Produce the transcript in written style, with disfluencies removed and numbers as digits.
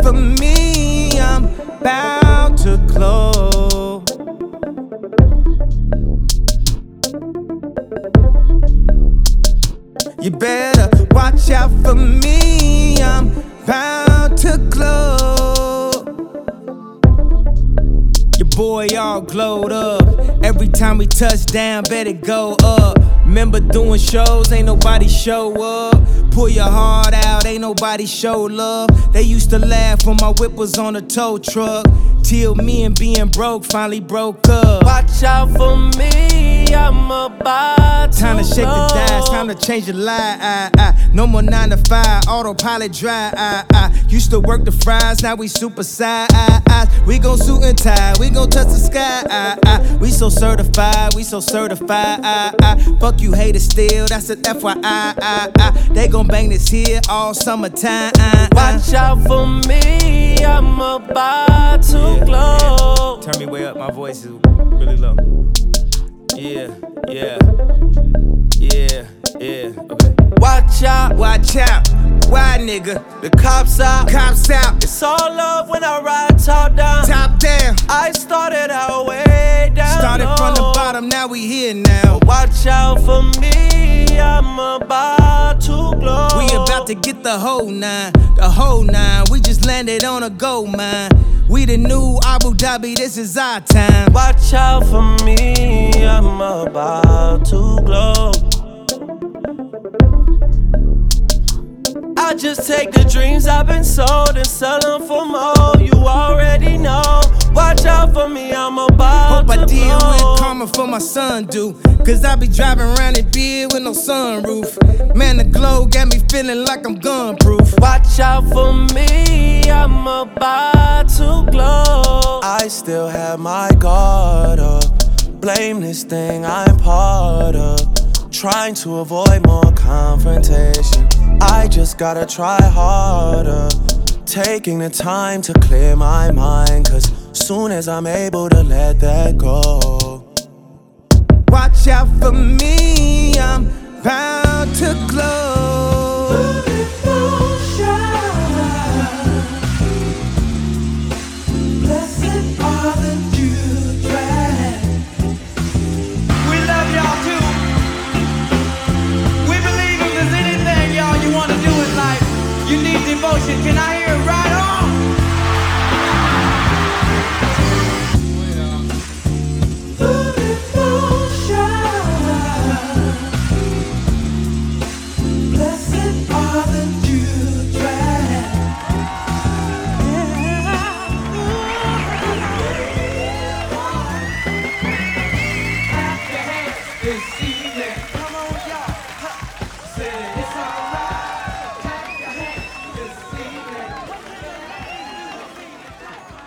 for me, I'm bound to glow. You better watch out for me, I'm bound to glow. Your boy all glowed up. Every time we touch down, better go up. Remember doing shows, ain't nobody show up. Pull your heart out, ain't nobody show love. They used to laugh when my whip was on a tow truck. Till me and being broke finally broke up. Watch out for me, I'm about to Time to shake the dice, time to change your life. No more 9 to 5, autopilot drive. Used to work the fries, now we super size. We gon' suit and tie, we gon' touch the sky. We so certified, we so certified. Fuck you haters still, that's an FYI. They gon' bang this here all summertime. Watch out for me, I'm about to glow. Turn me way up, my voice is really low. Yeah, okay. Watch out, why nigga? the cops out. Cops out, It's all love when I ride top down. top down. I started out way down Started low. from the bottom, now we here now. Watch out for me, I'm about to glow. We about to get the whole nine. We just landed on a gold mine. We the new Abu Dhabi, this is our time. Watch out for me, I'm about to glow. I just take the dreams I've been sold and sell them for more. You already know. Watch out for me, I'm about Hope to I deal blow. with karma for my son do. Cause I be driving around in beard with no sunroof. Man, the glow got me feeling like I'm gun-proof. Watch out for me, I'm about to glow. I still have my guard up. Blame this thing I'm part of. Trying to avoid more confrontation. I just gotta try harder. Taking the time to clear my mind. Cause soon as I'm able to let that go. Watch out for me, I'm bound to glow. Blessed are the dewdrops. We love y'all too. We believe if there's anything, y'all, you want to do in life, you need devotion. Can I hear it right on? Blessed are the dewdrops. This evening. Come on, y'all. Say it.